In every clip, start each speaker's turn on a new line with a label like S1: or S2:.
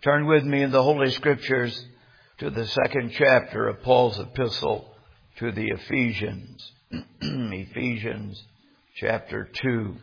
S1: Turn with me in the Holy Scriptures to the second chapter of Paul's epistle to the Ephesians. Ephesians chapter 2.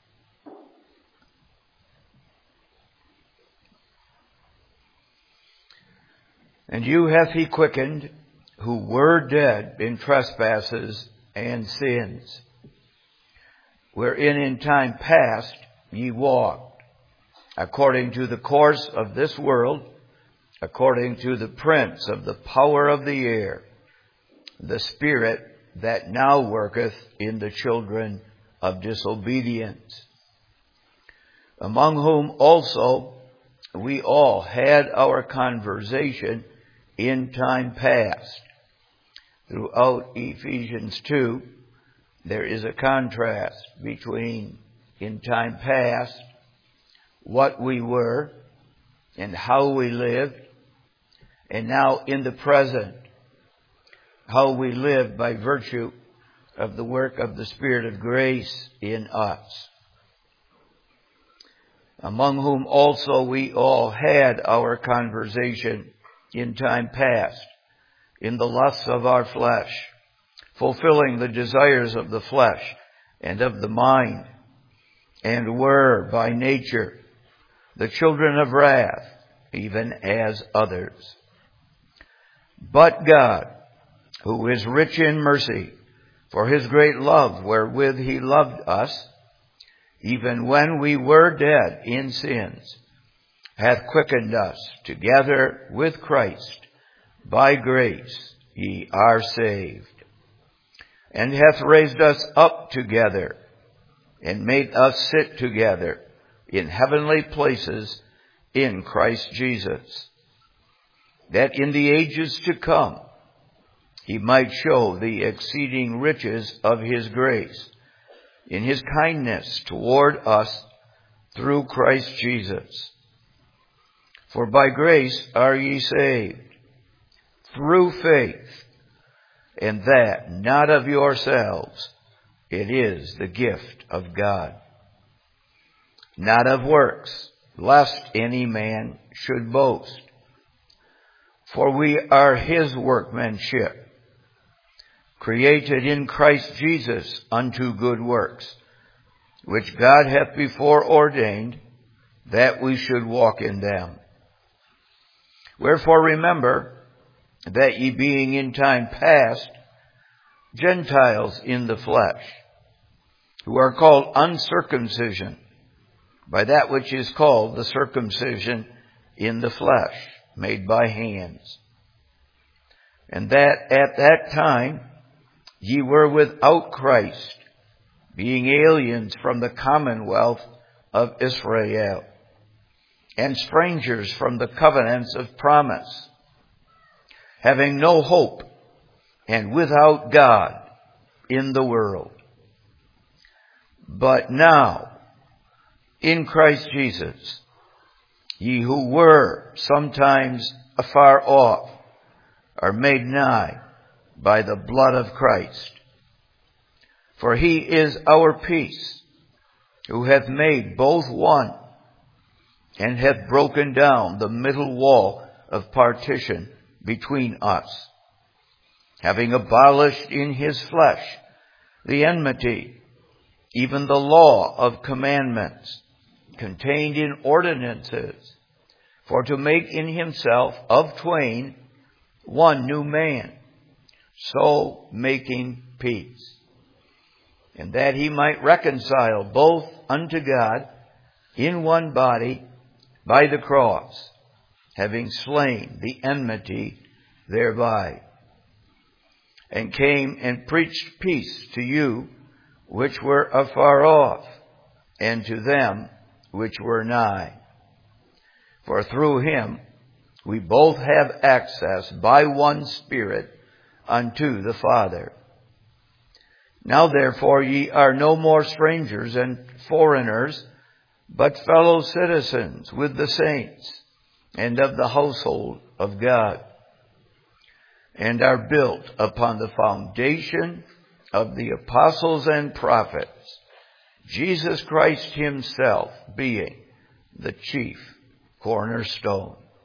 S1: And you hath he quickened, who were dead in trespasses and sins, wherein in time past ye walked, according to the course of this world, according to the prince of the power of the air, the spirit that now worketh in the children of disobedience, among whom also we all had our conversation in time past. Throughout Ephesians 2, there is a contrast between in time past, what we were and how we lived, and now in the present, how we live by virtue of the work of the Spirit of grace in us, among whom also we all had our conversation in time past, in the lusts of our flesh, fulfilling the desires of the flesh and of the mind, and were by nature the children of wrath, even as others. But God, who is rich in mercy, for his great love wherewith he loved us, even when we were dead in sins, hath quickened us together with Christ. By grace ye are saved, and hath raised us up together, and made us sit together in heavenly places in Christ Jesus, that in the ages to come he might show the exceeding riches of his grace in his kindness toward us through Christ Jesus. For by grace are ye saved, through faith, and that not of yourselves, it is the gift of God, not of works, lest any man should boast. For we are his workmanship, created in Christ Jesus unto good works, which God hath before ordained that we should walk in them. Wherefore remember that ye being in time past Gentiles in the flesh, who are called uncircumcision, by that which is called the circumcision in the flesh, made by hands. And that at that time ye were without Christ, being aliens from the commonwealth of Israel, and strangers from the covenants of promise, having no hope, and without God in the world. But now, in Christ Jesus, ye who were sometimes afar off are made nigh by the blood of Christ. For he is our peace, who hath made both one, and hath broken down the middle wall of partition between us, having abolished in his flesh the enmity, even the law of commandments contained in ordinances, for to make in himself of twain one new man, so making peace, and that he might reconcile both unto God in one body by the cross, having slain the enmity thereby, and came and preached peace to you which were afar off, and to them which were nigh. For through him we both have access by one Spirit unto the Father. Now therefore ye are no more strangers and foreigners, but fellow citizens with the saints, and of the household of God, and are built upon the foundation of the apostles and prophets, Jesus Christ himself being the chief cornerstone.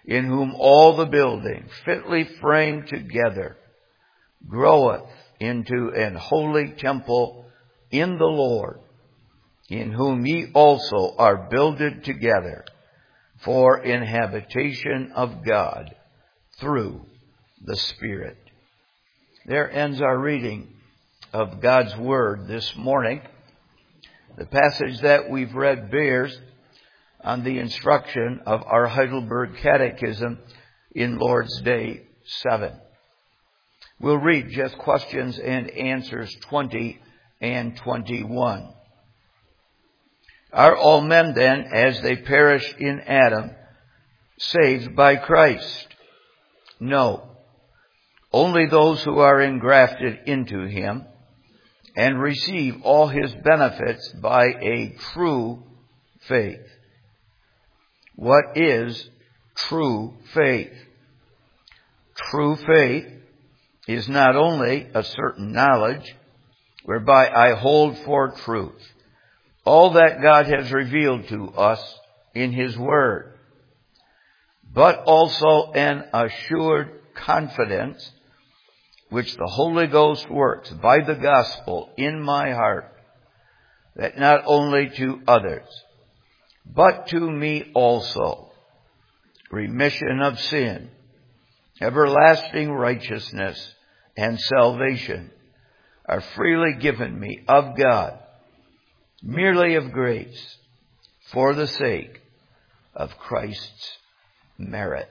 S1: in whom all the building, fitly framed together, groweth into an holy temple in the Lord, in whom ye also are builded together for an habitation of God through the Spirit. There ends our reading of God's Word this morning. The passage that we've read bears on the instruction of our Heidelberg Catechism in Lord's Day 7. We'll read just questions and answers 20 and 21. Are all men then, as they perish in Adam, saved by Christ? No. Only those who are engrafted into him and receive all his benefits by a true faith. What is true faith? True faith is not only a certain knowledge whereby I hold for truth all that God has revealed to us in his word, but also an assured confidence which the Holy Ghost works by the gospel in my heart, that not only to others, but to me also, remission of sin, everlasting righteousness, and salvation are freely given me of God, merely of grace, for the sake of Christ's merits.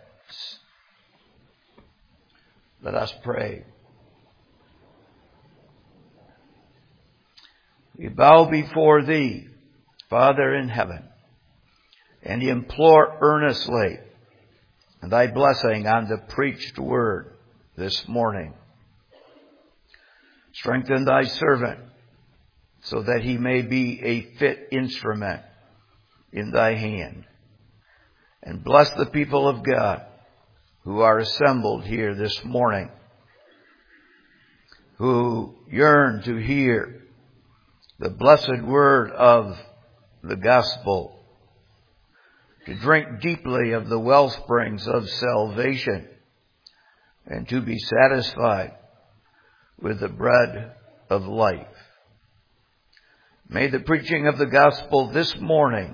S1: Let us pray. We bow before thee, Father in heaven, and implore earnestly thy blessing on the preached word this morning. Strengthen thy servant so that he may be a fit instrument in thy hand. And bless the people of God who are assembled here this morning, who yearn to hear the blessed word of the gospel, to drink deeply of the wellsprings of salvation, and to be satisfied with the bread of life. May the preaching of the gospel this morning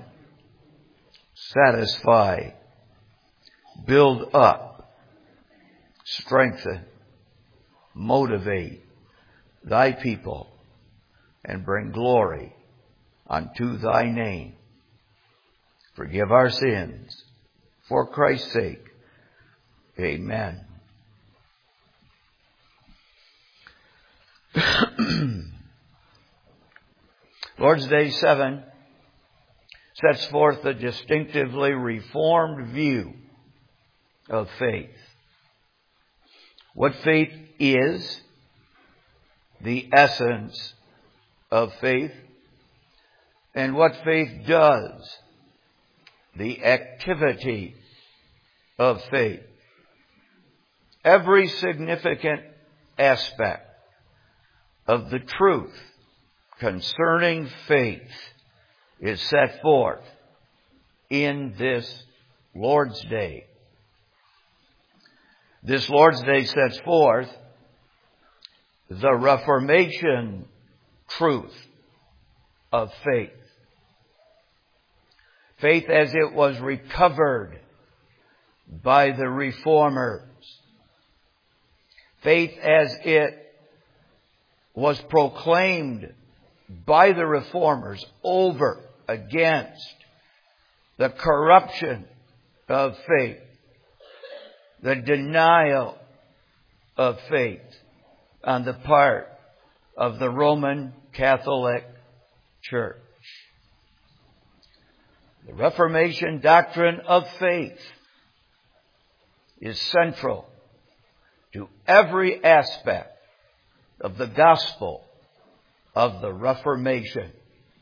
S1: satisfy, build up, strengthen, motivate thy people, and bring glory unto thy name. Forgive our sins for Christ's sake. Amen. Lord's Day 7 sets forth a distinctively reformed view of faith. What faith is, the essence of faith, and what faith does, the activity of faith. Every significant aspect of the truth concerning faith is set forth in this Lord's Day. This Lord's Day sets forth the Reformation truth of faith. Faith as it was recovered by the Reformers. Faith as it was proclaimed by the Reformers over against the corruption of faith, the denial of faith on the part of the Roman Catholic Church. The Reformation doctrine of faith is central to every aspect of the gospel of the Reformation.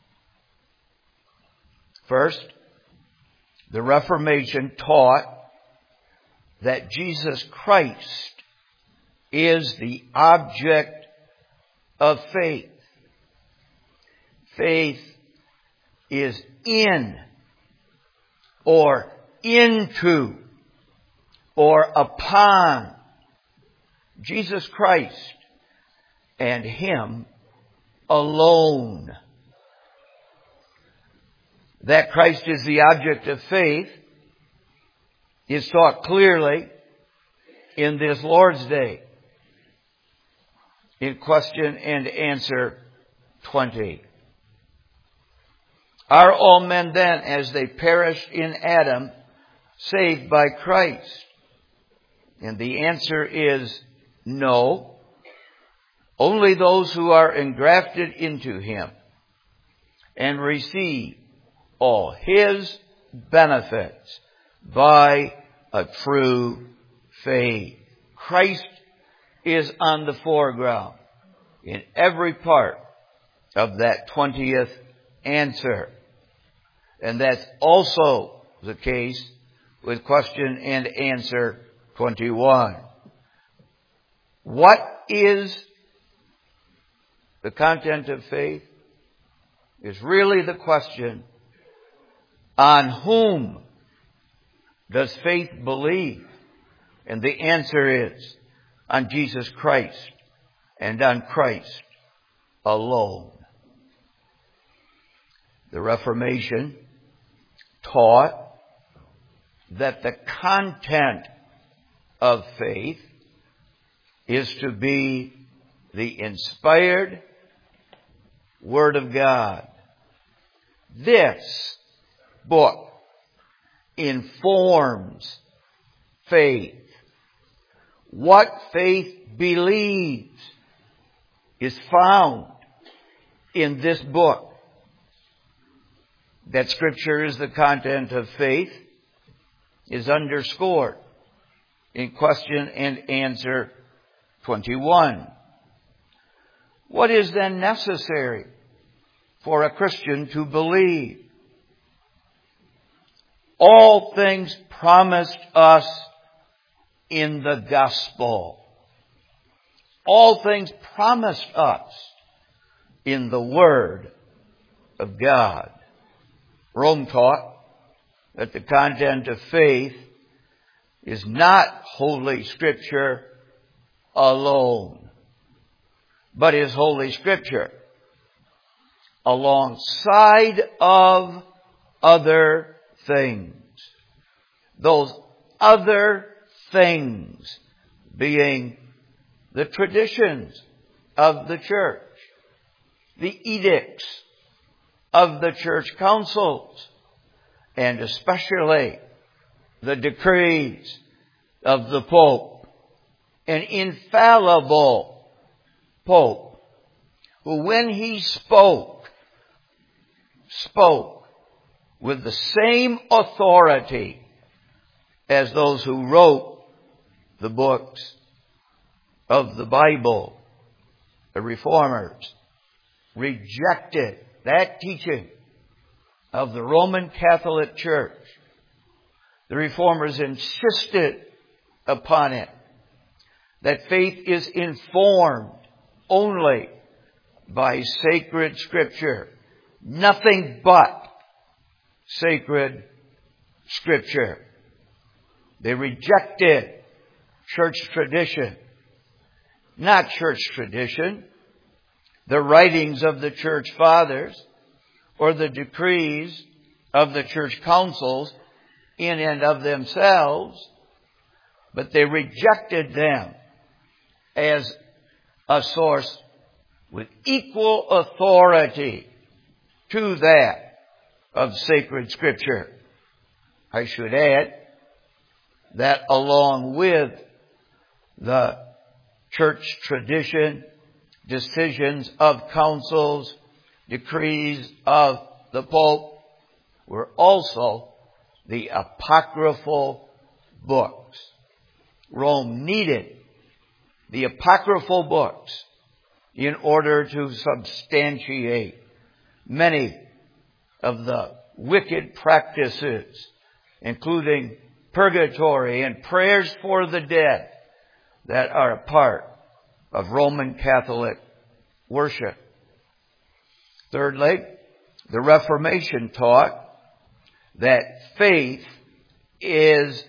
S1: First, the Reformation taught that Jesus Christ is the object of faith. Faith is in or into or upon Jesus Christ and Him alone. That Christ is the object of faith is taught clearly in this Lord's Day in question and answer 20. Are all men then, as they perished in Adam, saved by Christ? And the answer is no. Only those who are engrafted into Him and receive all His benefits by a true faith. Christ is on the foreground in every part of that 20th answer. And that's also the case with question and answer 21. What is the content of faith? Is really the question, on whom does faith believe? And the answer is, on Jesus Christ and on Christ alone. The Reformation taught that the content of faith is to be the inspired Word of God. This book informs faith. What faith believes is found in this book. That Scripture is the content of faith is underscored in question and answer 21. What is then necessary for a Christian to believe? All things promised us in the gospel. All things promised us in the Word of God. Rome taught that the content of faith is not Holy Scripture alone, but is Holy Scripture alongside of other things. Those other things being the traditions of the church, the edicts of the church councils, and especially the decrees of the Pope, an infallible Pope, who when he spoke with the same authority as those who wrote the books of the Bible. The Reformers rejected that teaching of the Roman Catholic Church. The Reformers insisted upon it, that faith is informed only by sacred Scripture. Nothing but sacred Scripture. They rejected church tradition. Not church tradition, the writings of the church fathers, or the decrees of the church councils in and of themselves, but they rejected them as a source with equal authority to that of sacred Scripture. I should add that along with the church tradition, decisions of councils, decrees of the Pope, were also the apocryphal books. Rome needed the apocryphal books in order to substantiate many of the wicked practices, including purgatory and prayers for the dead, that are a part of Roman Catholic worship. Thirdly, the Reformation taught that faith is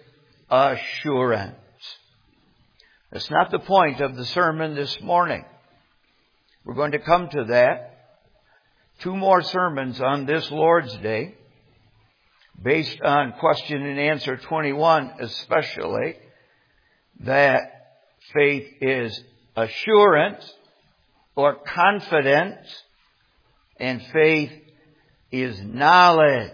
S1: assurance. That's not the point of the sermon this morning. We're going to come to that. 2 more sermons on this Lord's Day, based on question and answer 21 especially, that faith is assurance or confidence, and faith is knowledge.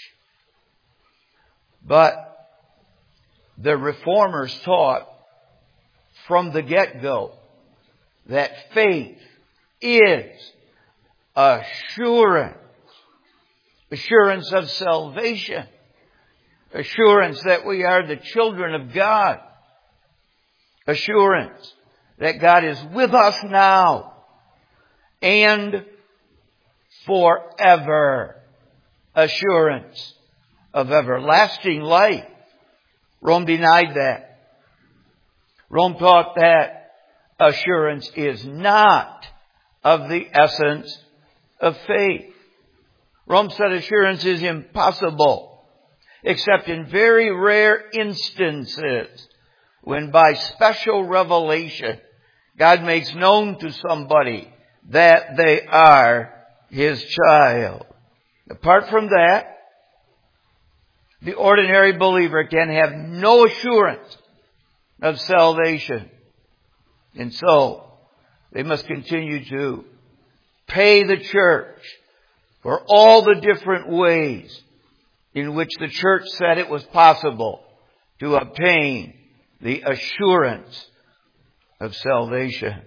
S1: But the Reformers taught from the get-go that faith is assurance. Assurance of salvation. Assurance that we are the children of God. Assurance that God is with us now and forever. Assurance of everlasting life. Rome denied that. Rome taught that assurance is not of the essence of faith. Rome said assurance is impossible, except in very rare instances, when by special revelation, God makes known to somebody that they are His child. Apart from that, the ordinary believer can have no assurance of salvation. And so, they must continue to pay the church for all the different ways in which the church said it was possible to obtain the assurance of salvation.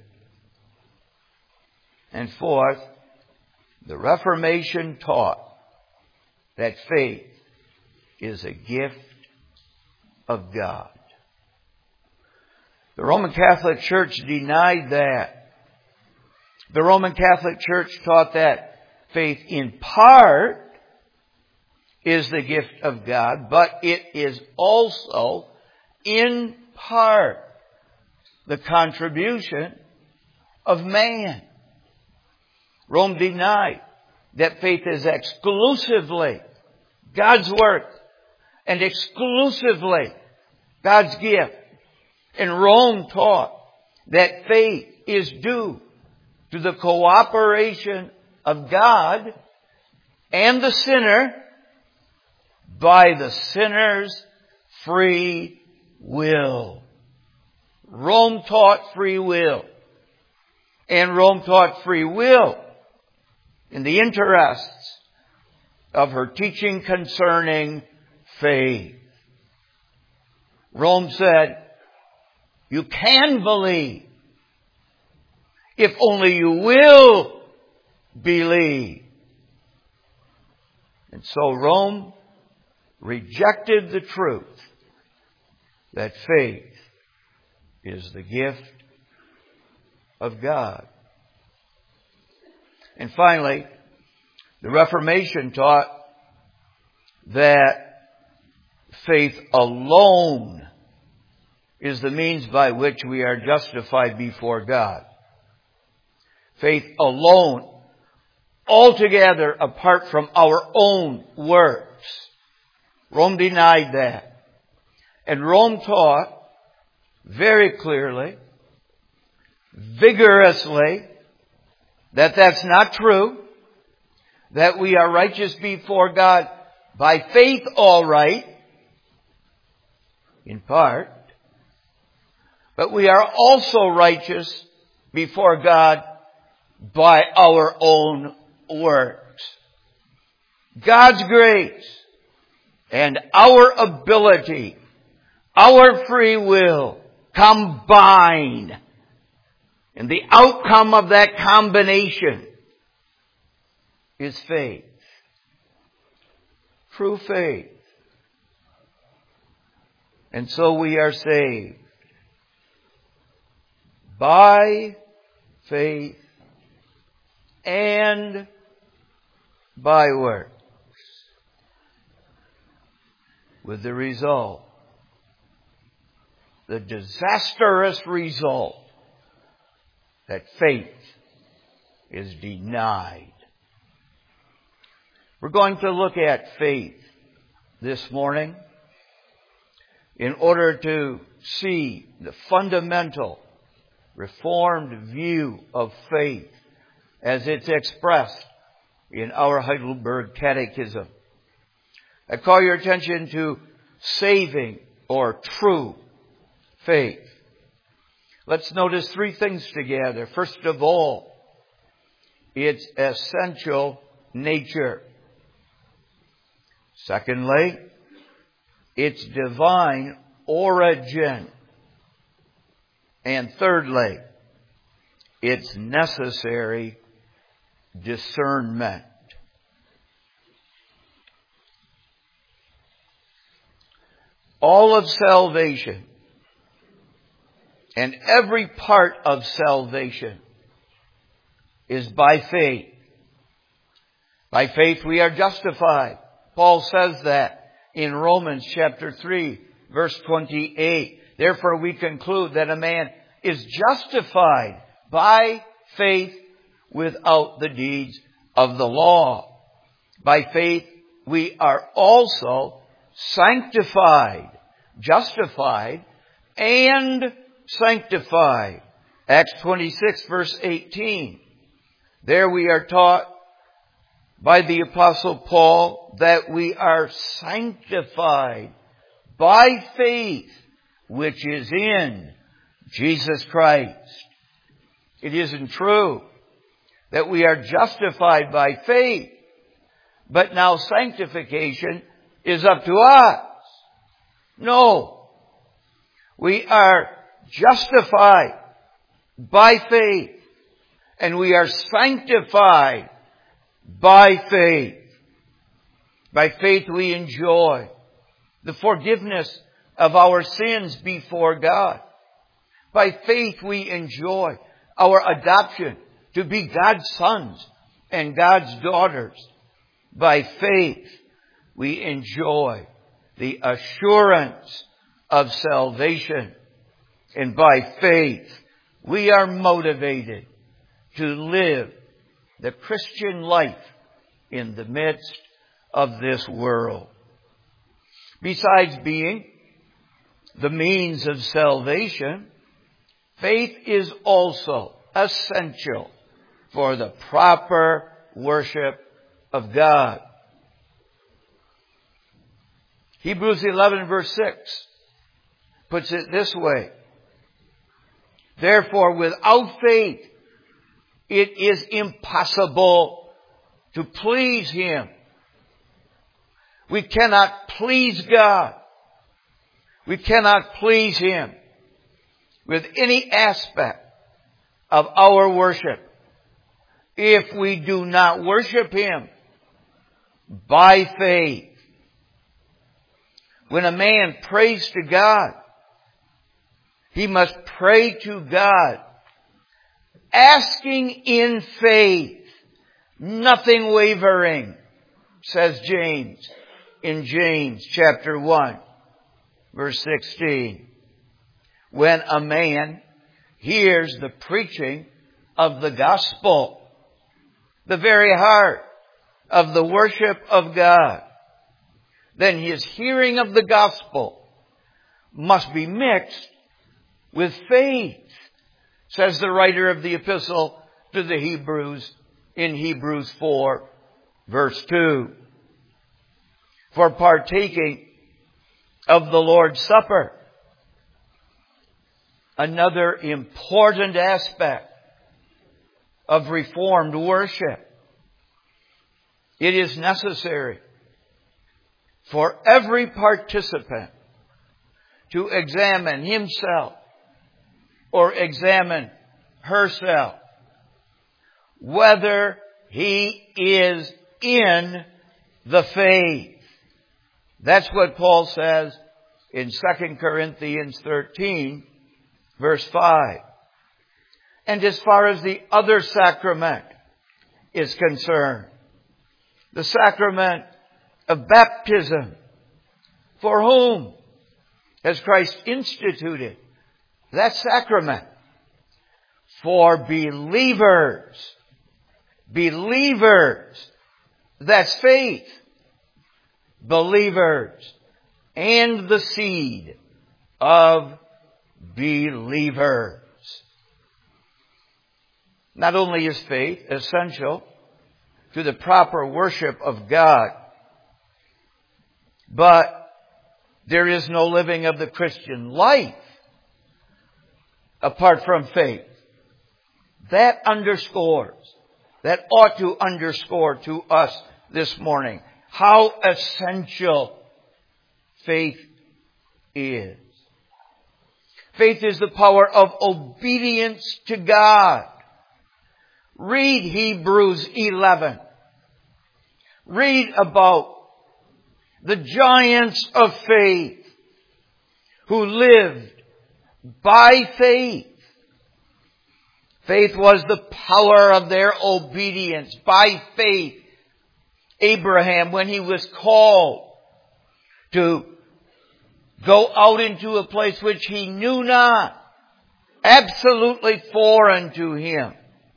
S1: And fourth, the Reformation taught that faith is a gift of God. The Roman Catholic Church denied that. The Roman Catholic Church taught that faith in part is the gift of God, but it is also in part the contribution of man. Rome denied that faith is exclusively God's work and exclusively God's gift. And Rome taught that faith is due to the cooperation of God and the sinner by the sinner's free will. Rome taught free will. And Rome taught free will in the interests of her teaching concerning faith. Rome said, you can believe if only you will believe. And so Rome rejected the truth that faith is the gift of God. And finally, the Reformation taught that faith alone is the means by which we are justified before God. Faith alone, altogether apart from our own works. Rome denied that. And Rome taught very clearly, vigorously, that that's not true, that we are righteous before God by faith, all right, in part, but we are also righteous before God by our own works. God's grace and our ability, our free will combine. And the outcome of that combination is faith. True faith. And so we are saved by faith and by works, with the result, the disastrous result, that faith is denied. We're going to look at faith this morning in order to see the fundamental Reformed view of faith as it's expressed in our Heidelberg Catechism. I call your attention to saving or true faith. Let's notice three things together. First of all, its essential nature. Secondly, its divine origin. And thirdly, its necessary discernment. All of salvation and every part of salvation is by faith. By faith we are justified. Paul says that in Romans chapter 3, verse 28. Therefore we conclude that a man is justified by faith without the deeds of the law. By faith we are also sanctified, justified, and sanctified. Acts 26 verse 18. There we are taught by the Apostle Paul that we are sanctified by faith which is in Jesus Christ. It isn't true that we are justified by faith, but now sanctification is up to us. No. We are justified by faith, and we are sanctified by faith. By faith we enjoy the forgiveness of our sins before God. By faith we enjoy our adoption to be God's sons and God's daughters. By faith we enjoy the assurance of salvation. And by faith we are motivated to live the Christian life in the midst of this world. Besides being the means of salvation, faith is also essential for the proper worship of God. Hebrews 11 verse 6 puts it this way. Therefore, without faith, it is impossible to please Him. We cannot please God. We cannot please Him with any aspect of our worship if we do not worship Him by faith. When a man prays to God, he must pray to God, asking in faith, nothing wavering, says James in James chapter 1, verse 16. When a man hears the preaching of the gospel, the very heart of the worship of God, then his hearing of the gospel must be mixed with faith, says the writer of the epistle to the Hebrews in Hebrews 4, verse 2. For partaking of the Lord's Supper, another important aspect of Reformed worship, it is necessary for every participant to examine himself or examine herself whether he is in the faith. That's what Paul says in 2 Corinthians 13, verse 5. And as far as the other sacrament is concerned, the sacrament of baptism, for whom has Christ instituted that sacrament? For believers. Believers. That's faith. Believers. And the seed of believers. Not only is faith essential to the proper worship of God, but there is no living of the Christian life apart from faith. That ought to underscore to us this morning how essential faith is. Faith is the power of obedience to God. Read Hebrews 11. Read about the giants of faith who lived by faith. Faith was the power of their obedience. By faith, Abraham, when he was called to go out into a place which he knew not, absolutely foreign to him,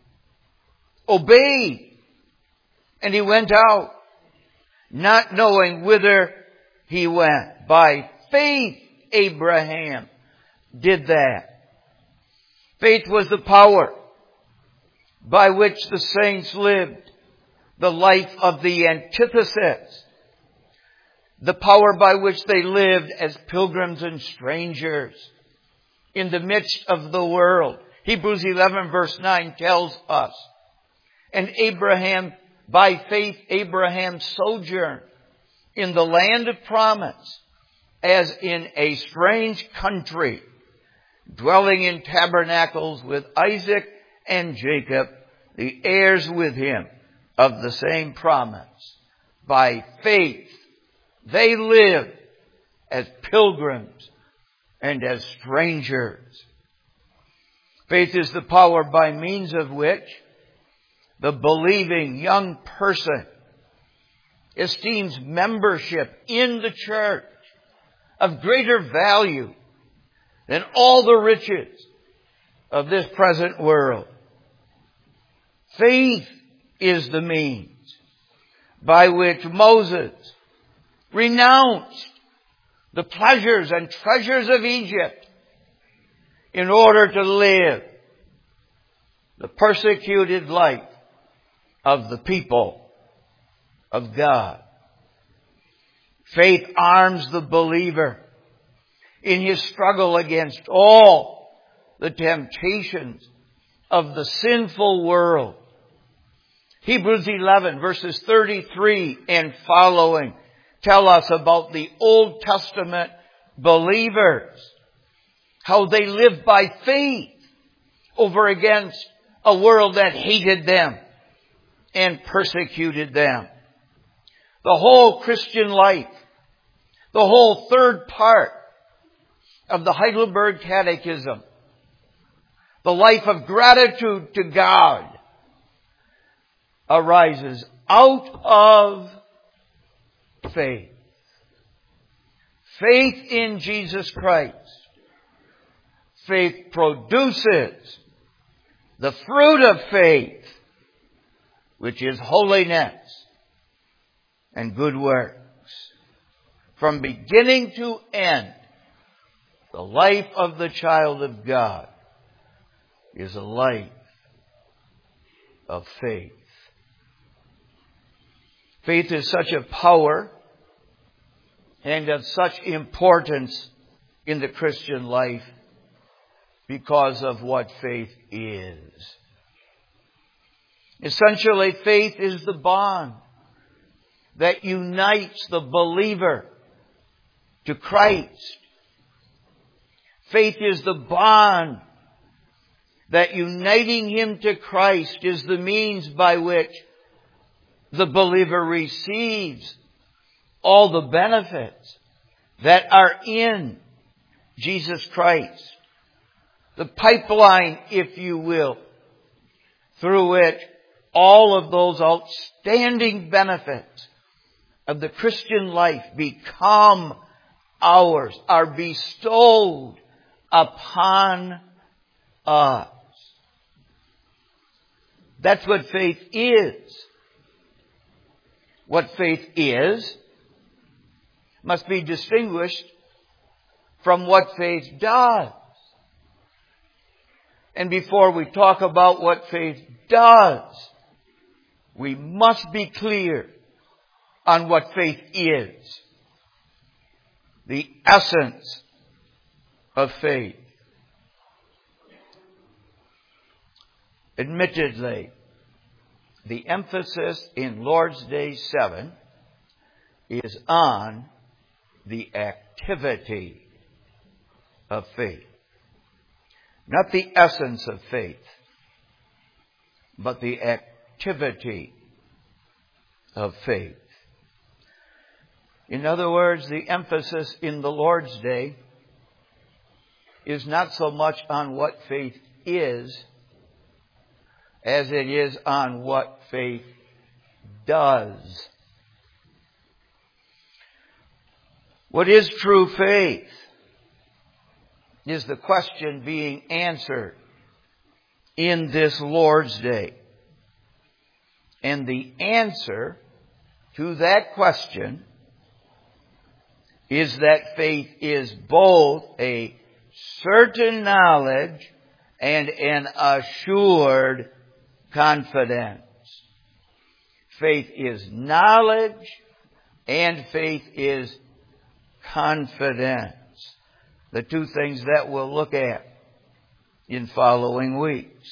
S1: obeyed, and he went out, not knowing whither he went. By faith, Abraham did that. Faith was the power by which the saints lived the life of the antithesis, the power by which they lived as pilgrims and strangers in the midst of the world. Hebrews 11 verse 9 tells us, and Abraham, by faith, Abraham sojourned in the land of promise as in a strange country, dwelling in tabernacles with Isaac and Jacob, the heirs with him of the same promise. By faith, they lived as pilgrims and as strangers. Faith is the power by means of which the believing young person esteems membership in the church of greater value than all the riches of this present world. Faith is the means by which Moses renounced the pleasures and treasures of Egypt in order to live the persecuted life of the people of God. Faith arms the believer in his struggle against all the temptations of the sinful world. Hebrews 11 verses 33 and following tell us about the Old Testament believers, how they lived by faith over against a world that hated them and persecuted them. The whole Christian life, the whole third part of the Heidelberg Catechism, the life of gratitude to God, arises out of faith. Faith in Jesus Christ. Faith produces the fruit of faith, which is holiness and good works. From beginning to end, the life of the child of God is a life of faith. Faith is such a power and of such importance in the Christian life because of what faith is. Essentially, faith is the bond that unites the believer to Christ. Faith is the bond that uniting him to Christ is the means by which the believer receives all the benefits that are in Jesus Christ. The pipeline, if you will, through which all of those outstanding benefits of the Christian life become ours, are bestowed upon us. That's what faith is. What faith is must be distinguished from what faith does. And before we talk about what faith does, we must be clear on what faith is. The essence of faith. Admittedly, the emphasis in Lord's Day 7 is on the activity of faith. Not the essence of faith, but the activity of faith. In other words, the emphasis in the Lord's Day is not so much on what faith is as it is on what faith does. What is true faith is the question being answered in this Lord's Day. And the answer to that question is that faith is both a certain knowledge and an assured confidence. Faith is knowledge and faith is confidence. The two things that we'll look at in following weeks.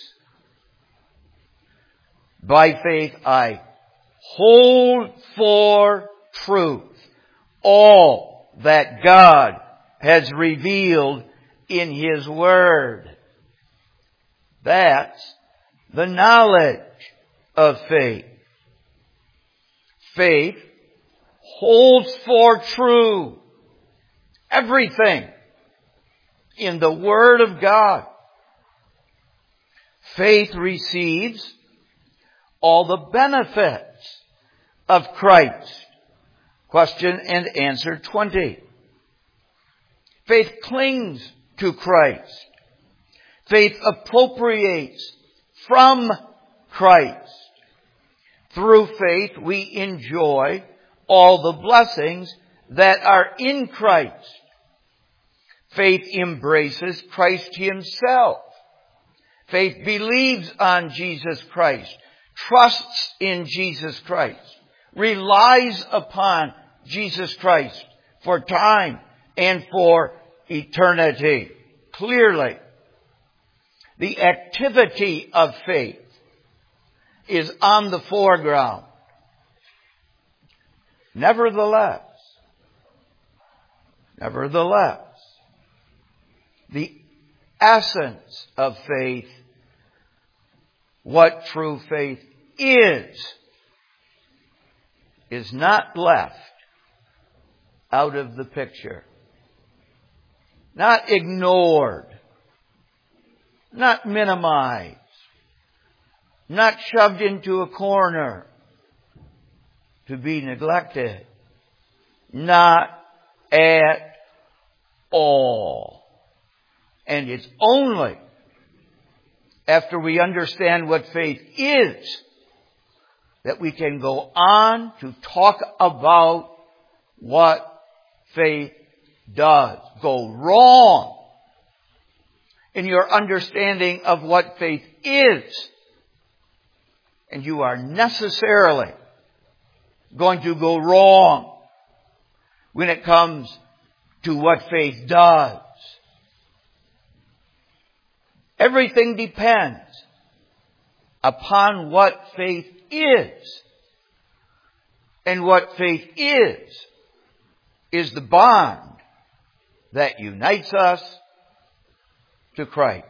S1: By faith I hold for truth all that God has revealed in His Word. That's the knowledge of faith. Faith holds for true everything in the Word of God. Faith receives all the benefits of Christ. Question and answer 20. Faith clings to Christ. Faith appropriates from Christ. Through faith we enjoy all the blessings that are in Christ. Faith embraces Christ Himself. Faith believes on Jesus Christ, trusts in Jesus Christ, relies upon Jesus Christ for time and for eternity. Clearly, the activity of faith is on the foreground. Nevertheless, the essence of faith, what true faith is not left out of the picture. Not ignored. Not minimized. Not shoved into a corner to be neglected. Not at all. And it's only after we understand what faith is that we can go on to talk about what faith does. Go wrong in your understanding of what faith is, and you are necessarily going to go wrong when it comes to what faith does. Everything depends upon what faith is. And what faith is the bond that unites us to Christ.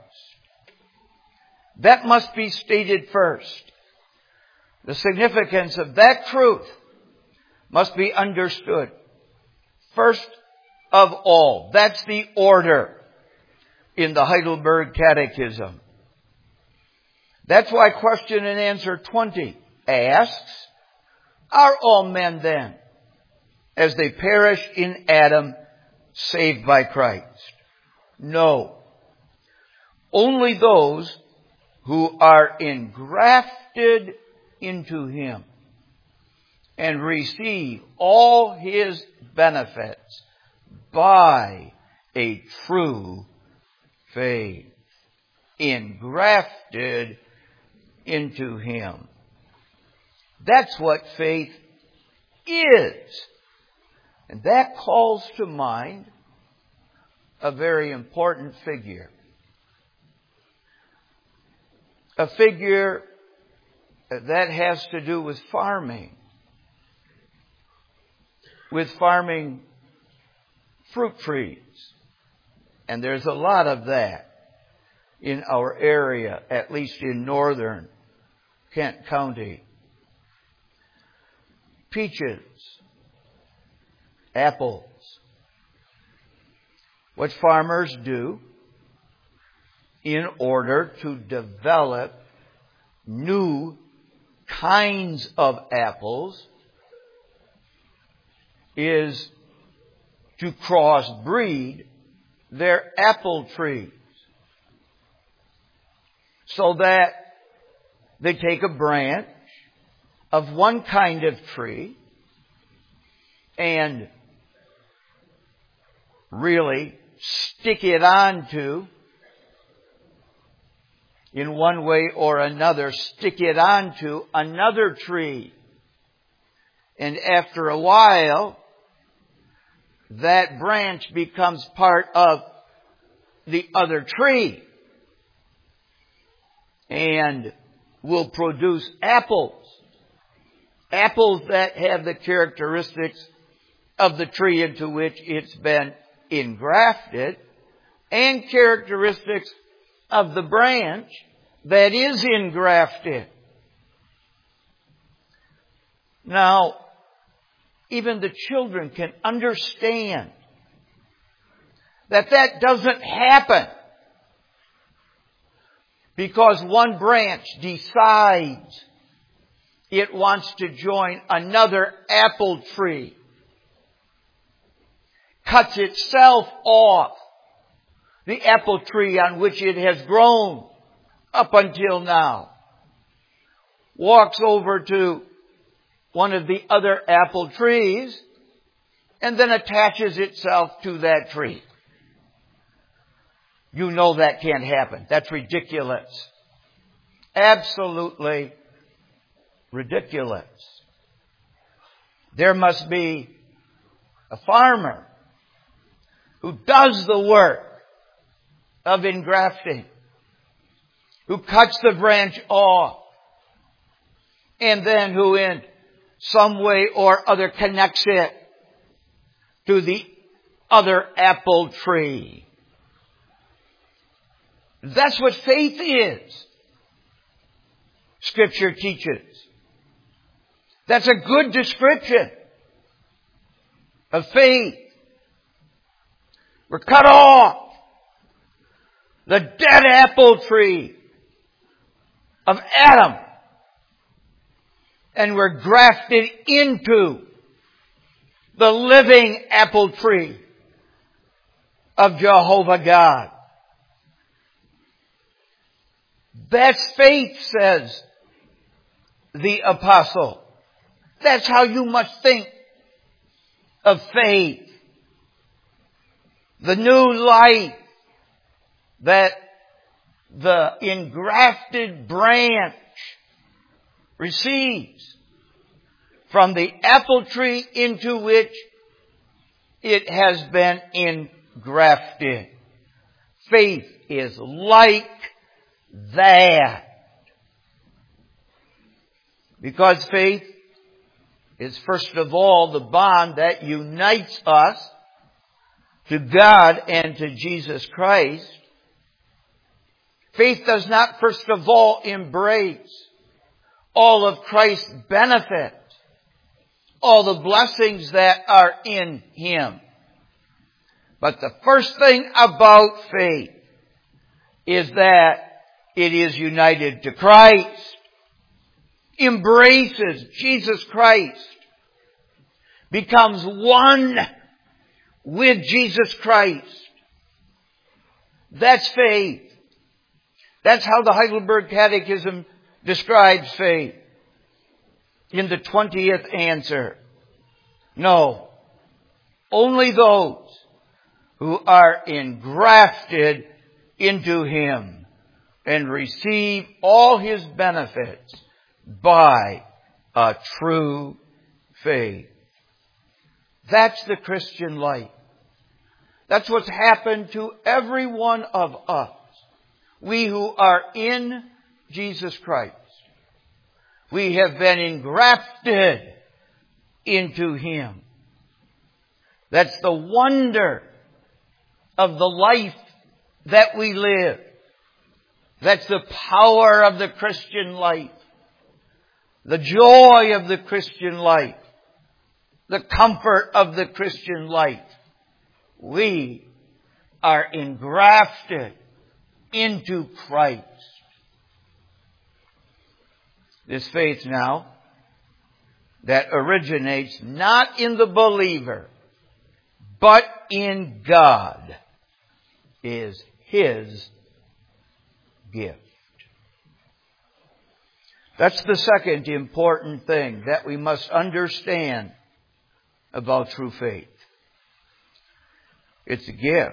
S1: That must be stated first. The significance of that truth must be understood. First of all, that's the order in the Heidelberg Catechism. That's why question and answer 20 asks, are all men then, as they perish in Adam, saved by Christ? No. Only those who are engrafted into Him and receive all His benefits by a true faith, engrafted into Him. That's what faith is. And that calls to mind a very important figure. A figure that has to do with farming. With farming fruit trees. And there's a lot of that in our area, at least in northern Kent County. Peaches, apples. What farmers do in order to develop new kinds of apples is to crossbreed their apple trees. So that they take a branch of one kind of tree and really stick it onto, in one way or another, stick it onto another tree. And after a while, that branch becomes part of the other tree and will produce apples. Apples that have the characteristics of the tree into which it's been engrafted and characteristics of the branch that is engrafted. Now, even the children can understand that that doesn't happen because one branch decides it wants to join another apple tree, cuts itself off the apple tree on which it has grown up until now, walks over to one of the other apple trees, and then attaches itself to that tree. You know that can't happen. That's ridiculous. Absolutely ridiculous. There must be a farmer who does the work of engrafting, who cuts the branch off, and then who in some way or other connects it to the other apple tree. That's what faith is. Scripture teaches. That's a good description of faith. We're cut off the dead apple tree of Adam, and we're grafted into the living apple tree of Jehovah God. That's faith, says the apostle. That's how you must think of faith. The new life that the engrafted branch receives from the apple tree into which it has been engrafted. Faith is like that. Because faith is first of all the bond that unites us to God and to Jesus Christ. Faith does not first of all embrace all of Christ's benefits, all the blessings that are in Him. But the first thing about faith is that it is united to Christ, embraces Jesus Christ, becomes one with Jesus Christ. That's faith. That's how the Heidelberg Catechism describes faith in the 20th answer. No, only those who are engrafted into Him and receive all His benefits by a true faith. That's the Christian life. That's what's happened to every one of us. We who are in Jesus Christ. We have been engrafted into Him. That's the wonder of the life that we live. That's the power of the Christian life. The joy of the Christian life. The comfort of the Christian life. We are engrafted into Christ. This faith now that originates not in the believer, but in God, is His gift. That's the second important thing that we must understand about true faith. It's a gift.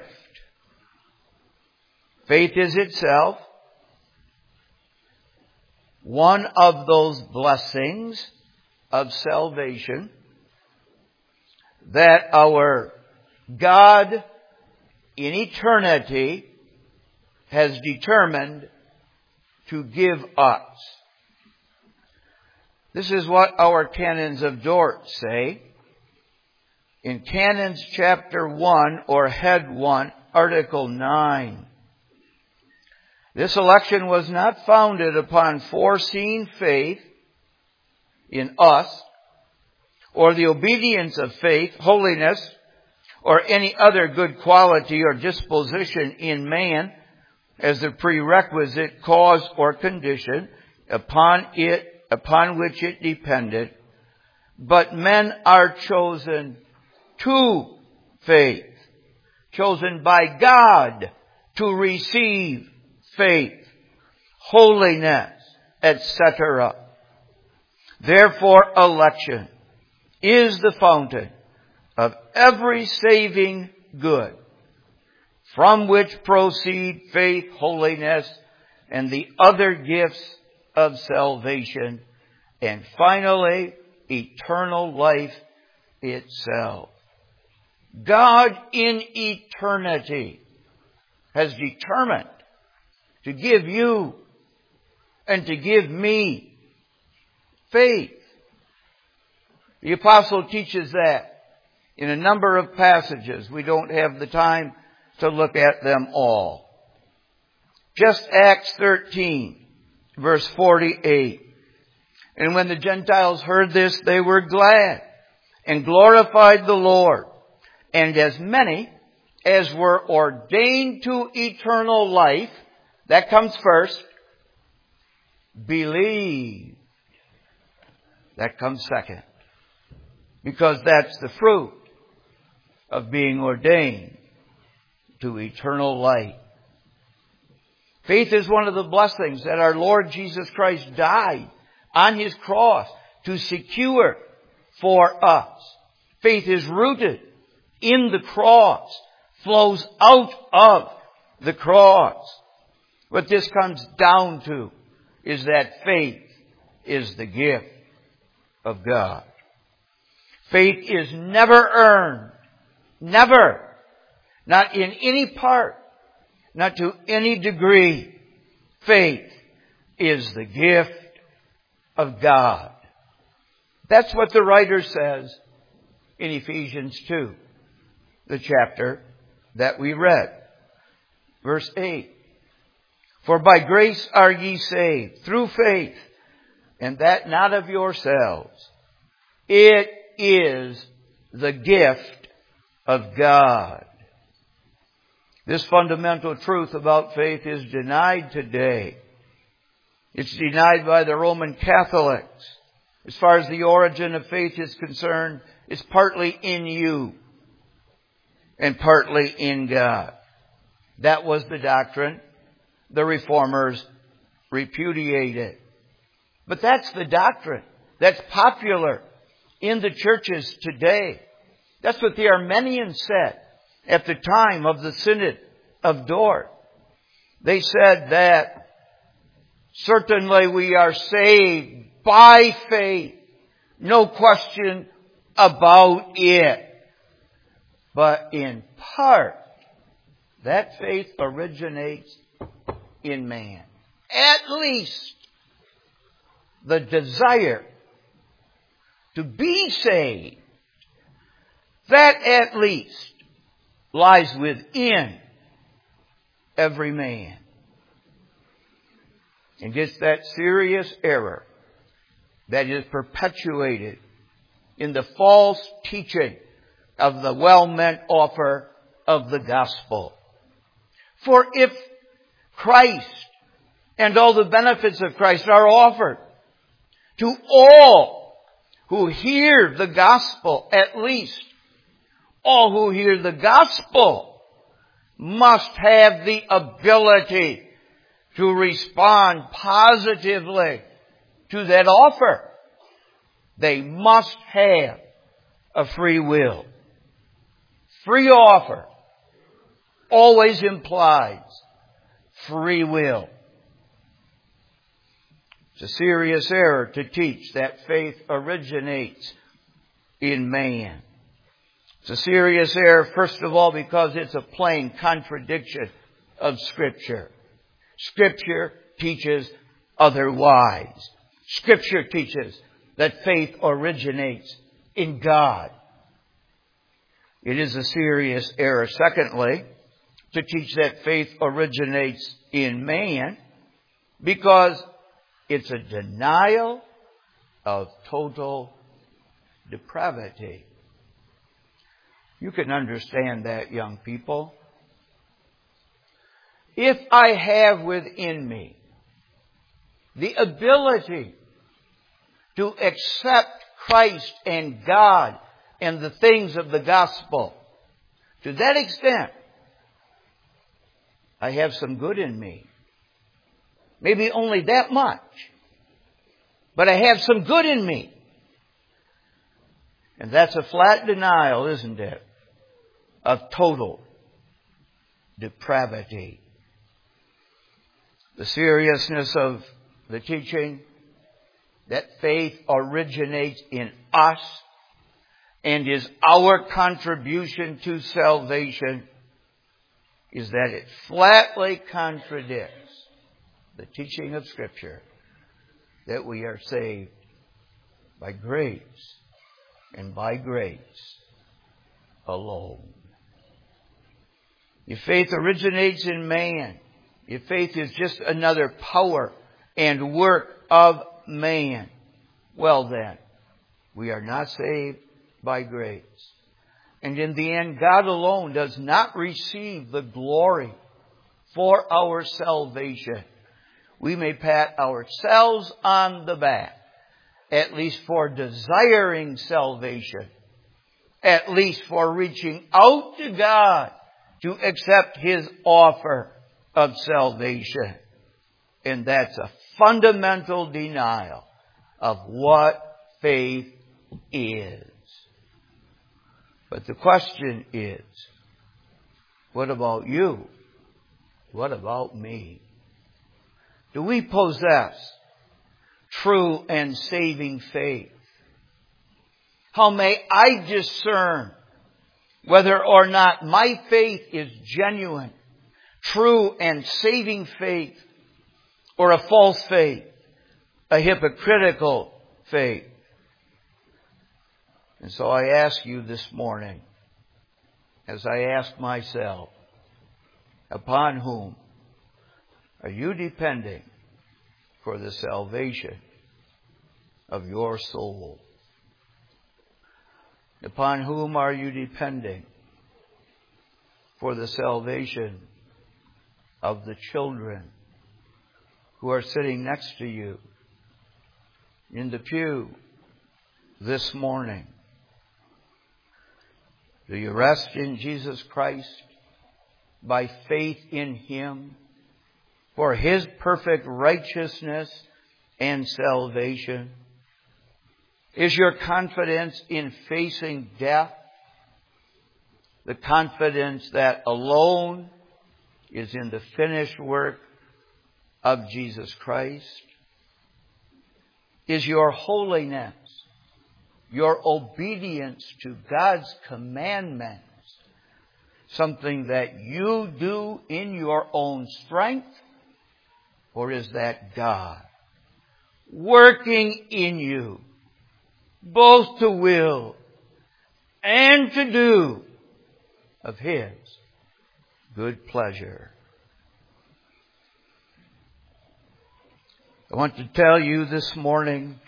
S1: Faith is itself one of those blessings of salvation that our God in eternity has determined to give us. This is what our canons of Dort say. In Canons chapter 1 or head 1, article 9. This election was not founded upon foreseen faith in us, or the obedience of faith, holiness, or any other good quality or disposition in man as the prerequisite cause or condition upon which it depended. But men are chosen to faith, chosen by God to receive faith, holiness, etc. Therefore, election is the fountain of every saving good, from which proceed faith, holiness, and the other gifts of salvation, and finally, eternal life itself. God in eternity has determined to give you and to give me faith. The apostle teaches that in a number of passages. We don't have the time to look at them all. Just Acts 13, verse 48. And when the Gentiles heard this, they were glad and glorified the Lord. And as many as were ordained to eternal life, that comes first, believe. That comes second. Because that's the fruit of being ordained to eternal life. Faith is one of the blessings that our Lord Jesus Christ died on His cross to secure for us. Faith is rooted in the cross, flows out of the cross. What this comes down to is that faith is the gift of God. Faith is never earned. Never. Not in any part. Not to any degree. Faith is the gift of God. That's what the writer says in Ephesians 2, the chapter that we read. Verse 8. For by grace are ye saved, through faith, and that not of yourselves. It is the gift of God. This fundamental truth about faith is denied today. It's denied by the Roman Catholics. As far as the origin of faith is concerned, it's partly in you and partly in God. That was the doctrine the Reformers repudiated. But that's the doctrine that's popular in the churches today. That's what the Arminians said. at the time of the Synod of Dort. They said that certainly we are saved by faith. No question about it. But in part, that faith originates in man. At least the desire to be saved, that at least lies within every man. And it's that serious error that is perpetuated in the false teaching of the well-meant offer of the gospel. For if Christ and all the benefits of Christ are offered to all who hear the gospel, at least all who hear the gospel must have the ability to respond positively to that offer. They must have a free will. Free offer always implies free will. It's a serious error to teach that faith originates in man. It's a serious error, first of all, because it's a plain contradiction of Scripture. Scripture teaches otherwise. Scripture teaches that faith originates in God. It is a serious error, secondly, to teach that faith originates in man, because it's a denial of total depravity. You can understand that, young people. If I have within me the ability to accept Christ and God and the things of the gospel, to that extent, I have some good in me. Maybe only that much. But I have some good in me. And that's a flat denial, isn't it, of total depravity. The seriousness of the teaching that faith originates in us and is our contribution to salvation is that it flatly contradicts the teaching of Scripture that we are saved by grace and by grace alone. If faith originates in man, if faith is just another power and work of man, well then, we are not saved by grace. And in the end, God alone does not receive the glory for our salvation. We may pat ourselves on the back, at least for desiring salvation, at least for reaching out to God to accept His offer of salvation. And that's a fundamental denial of what faith is. But the question is, what about you? What about me? Do we possess true and saving faith? How may I discern whether or not my faith is genuine, true and saving faith, or a false faith, a hypocritical faith? And so I ask you this morning, as I ask myself, upon whom are you depending for the salvation of your soul? Upon whom are you depending for the salvation of the children who are sitting next to you in the pew this morning? Do you rest in Jesus Christ by faith in Him for His perfect righteousness and salvation? Is your confidence in facing death the confidence that alone is in the finished work of Jesus Christ? Is your holiness, your obedience to God's commandments, something that you do in your own strength? Or is that God working in you, both to will and to do of His good pleasure? I want to tell you this morning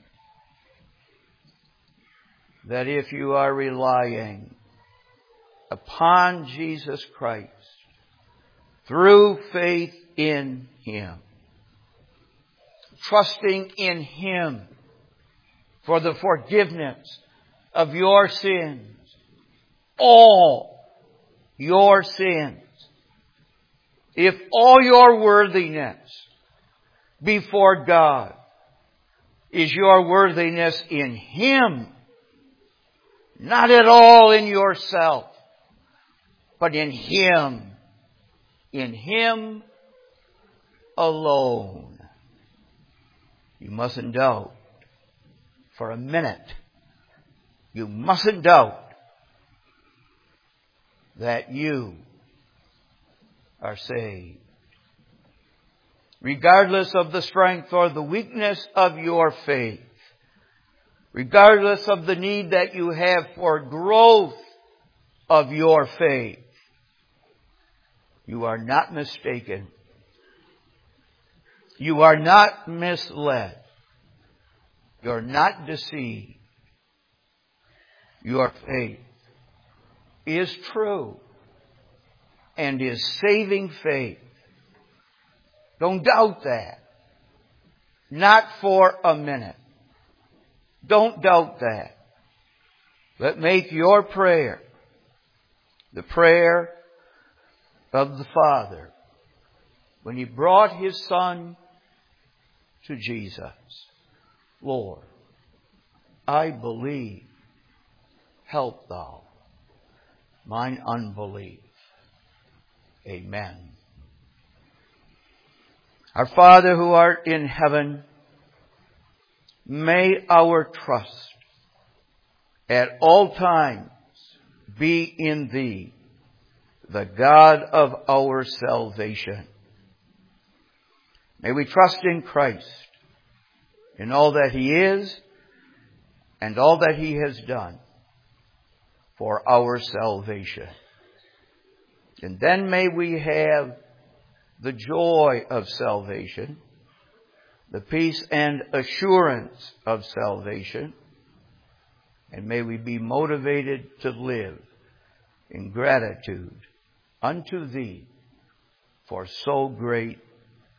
S1: that if you are relying upon Jesus Christ through faith in Him, trusting in Him for the forgiveness of your sins, all your sins, if all your worthiness before God is your worthiness in Him, not at all in yourself, but in Him alone, you mustn't doubt for a minute. You mustn't doubt that you are saved. Regardless of the strength or the weakness of your faith, regardless of the need that you have for growth of your faith, you are not mistaken. You are not misled. You're not deceived. Your faith is true and is saving faith. Don't doubt that. Not for a minute. Don't doubt that. But make your prayer the prayer of the Father when He brought His Son to Jesus. Lord, I believe. Help Thou mine unbelief. Amen. Our Father who art in heaven, may our trust at all times be in Thee, the God of our salvation. May we trust in Christ, in all that He is and all that He has done for our salvation. And then may we have the joy of salvation, the peace and assurance of salvation, and may we be motivated to live in gratitude unto Thee for so great